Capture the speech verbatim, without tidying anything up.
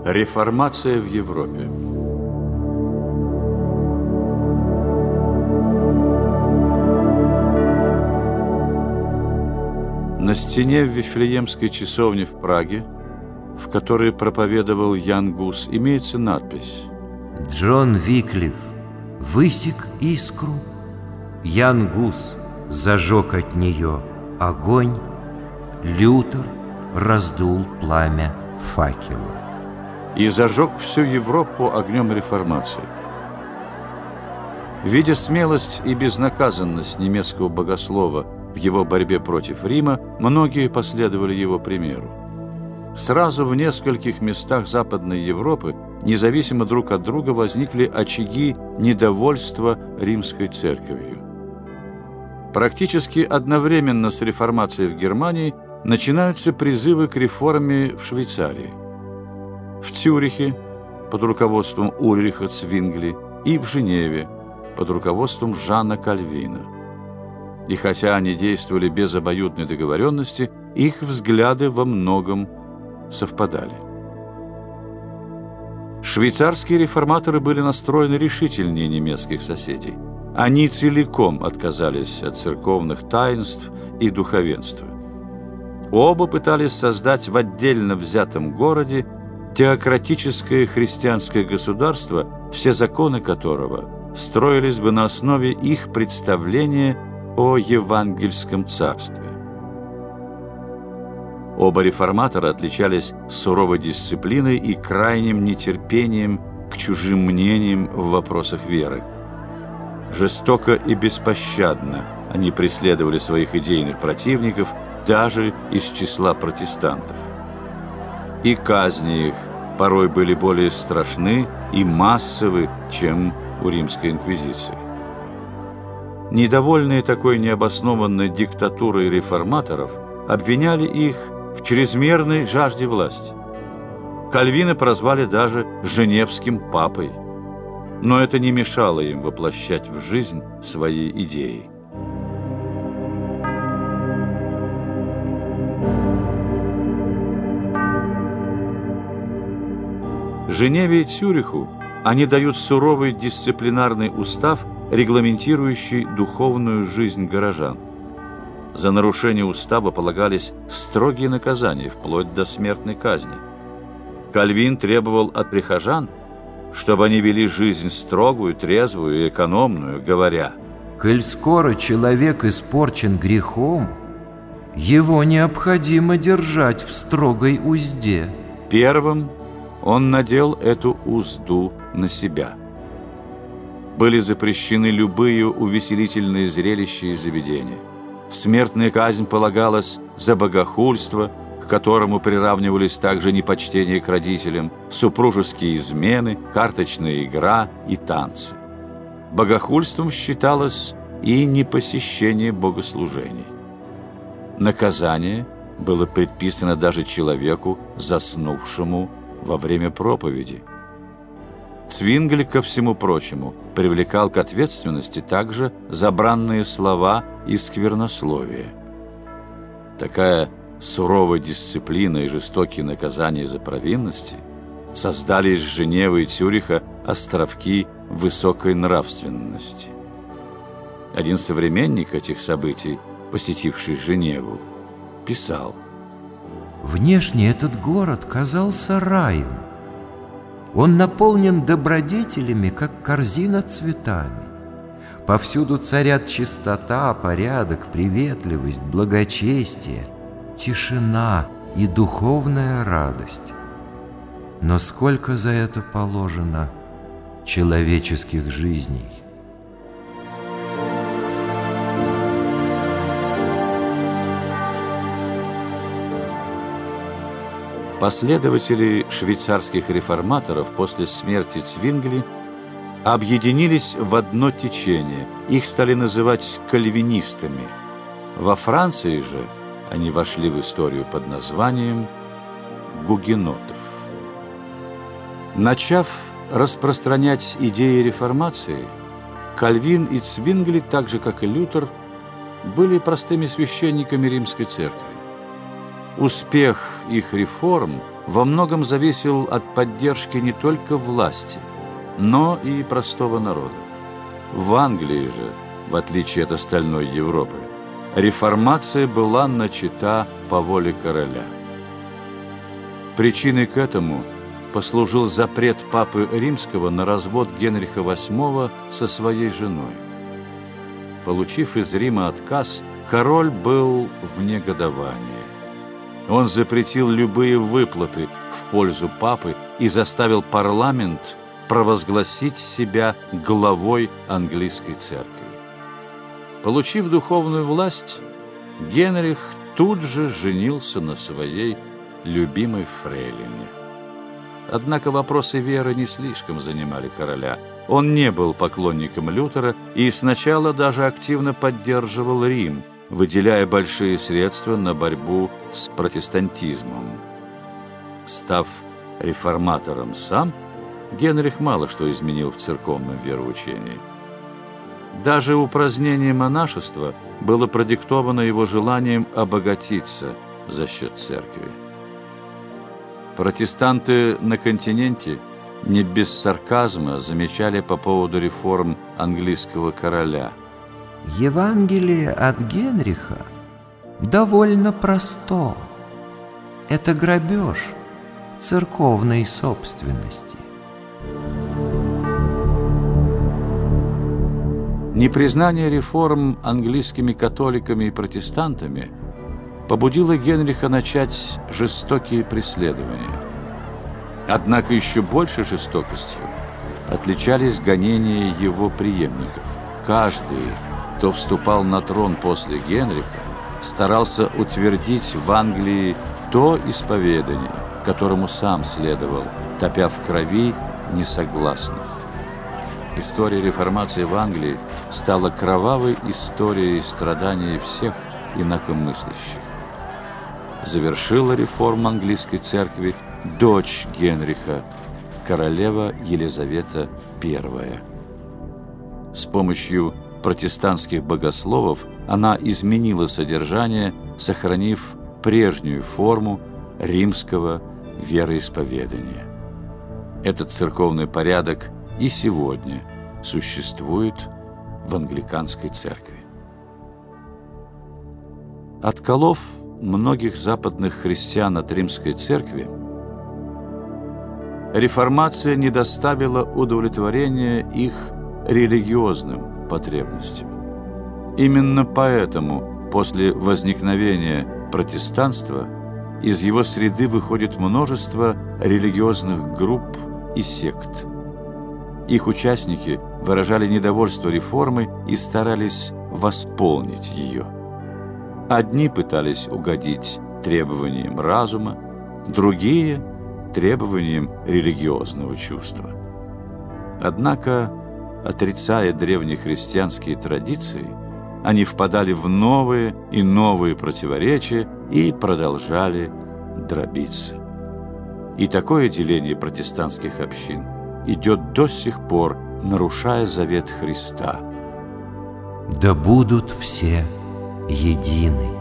Реформация в Европе. На стене в Вифлеемской часовне в Праге, в которой проповедовал Ян Гус, имеется надпись: Джон Виклиф высек искру, Ян Гус зажег от нее огонь, Лютер раздул пламя факела и зажег всю Европу огнем реформации. Видя смелость и безнаказанность немецкого богослова в его борьбе против Рима, многие последовали его примеру. Сразу в нескольких местах Западной Европы, независимо друг от друга, возникли очаги недовольства Римской церковью. Практически одновременно с реформацией в Германии начинаются призывы к реформе в Швейцарии, в Цюрихе под руководством Ульриха Цвингли и в Женеве под руководством Жана Кальвина. И хотя они действовали без обоюдной договоренности, их взгляды во многом совпадали. Швейцарские реформаторы были настроены решительнее немецких соседей. Они целиком отказались от церковных таинств и духовенства. Оба пытались создать в отдельно взятом городе теократическое христианское государство, все законы которого строились бы на основе их представления о евангельском царстве. Оба реформатора отличались суровой дисциплиной и крайним нетерпением к чужим мнениям в вопросах веры. Жестоко и беспощадно они преследовали своих идейных противников даже из числа протестантов. И казни их порой были более страшны и массовы, чем у Римской инквизиции. Недовольные такой необоснованной диктатурой реформаторов обвиняли их в чрезмерной жажде власти. Кальвина прозвали даже «Женевским папой», но это не мешало им воплощать в жизнь свои идеи. Женеве и Цюриху они дают суровый дисциплинарный устав, регламентирующий духовную жизнь горожан. За нарушение устава полагались строгие наказания, вплоть до смертной казни. Кальвин требовал от прихожан, чтобы они вели жизнь строгую, трезвую и экономную, говоря: «Коль скоро человек испорчен грехом, его необходимо держать в строгой узде». Первым он надел эту узду на себя. Были запрещены любые увеселительные зрелища и заведения. Смертная казнь полагалась за богохульство, к которому приравнивались также непочтение к родителям, супружеские измены, карточная игра и танцы. Богохульством считалось и непосещение богослужений. Наказание было предписано даже человеку, заснувшему во время проповеди. Цвингли, ко всему прочему, привлекал к ответственности также за бранные слова и сквернословие. Такая суровая дисциплина и жестокие наказания за провинности создали из Женевы и Цюриха островки высокой нравственности. Один современник этих событий, посетивший Женеву, писал: «Внешне этот город казался раем. Он наполнен добродетелями, как корзина цветами. Повсюду царят чистота, порядок, приветливость, благочестие, тишина и духовная радость. Но сколько за это положено человеческих жизней!» Последователи швейцарских реформаторов после смерти Цвингли объединились в одно течение. Их стали называть кальвинистами. Во Франции же они вошли в историю под названием гугенотов. Начав распространять идеи реформации, Кальвин и Цвингли, так же как и Лютер, были простыми священниками Римской церкви. Успех их реформ во многом зависел от поддержки не только власти, но и простого народа. В Англии же, в отличие от остальной Европы, реформация была начата по воле короля. Причиной к этому послужил запрет папы Римского на развод Генриха восьмого со своей женой. Получив из Рима отказ, король был в негодовании. Он запретил любые выплаты в пользу папы и заставил парламент провозгласить себя главой английской церкви. Получив духовную власть, Генрих тут же женился на своей любимой фрейлине. Однако вопросы веры не слишком занимали короля. Он не был поклонником Лютера и сначала даже активно поддерживал Рим, выделяя большие средства на борьбу с протестантизмом. Став реформатором сам, Генрих мало что изменил в церковном вероучении. Даже упразднение монашества было продиктовано его желанием обогатиться за счет церкви. Протестанты на континенте не без сарказма замечали по поводу реформ английского короля. Евангелие от Генриха довольно просто. Это грабеж церковной собственности. Непризнание реформ английскими католиками и протестантами побудило Генриха начать жестокие преследования. Однако еще большей жестокостью отличались гонения его преемников. Каждый, кто вступал на трон после Генриха, старался утвердить в Англии то исповедание, которому сам следовал, топя в крови несогласных. История реформации в Англии стала кровавой историей страданий всех инакомыслящих. Завершила реформу английской церкви дочь Генриха, королева Елизавета Первая. С помощью протестантских богословов она изменила содержание, сохранив прежнюю форму римского вероисповедания. Этот церковный порядок и сегодня существует в англиканской церкви. Отколов многих западных христиан от римской церкви, реформация не доставила удовлетворения их религиозным потребностям. Именно поэтому после возникновения протестанства из его среды выходит множество религиозных групп и сект. Их участники выражали недовольство реформой и старались восполнить ее. Одни пытались угодить требованиям разума, другие – требованиям религиозного чувства. Однако, отрицая древнехристианские традиции, они впадали в новые и новые противоречия и продолжали дробиться. И такое деление протестантских общин идет до сих пор, нарушая завет Христа. Да будут все едины.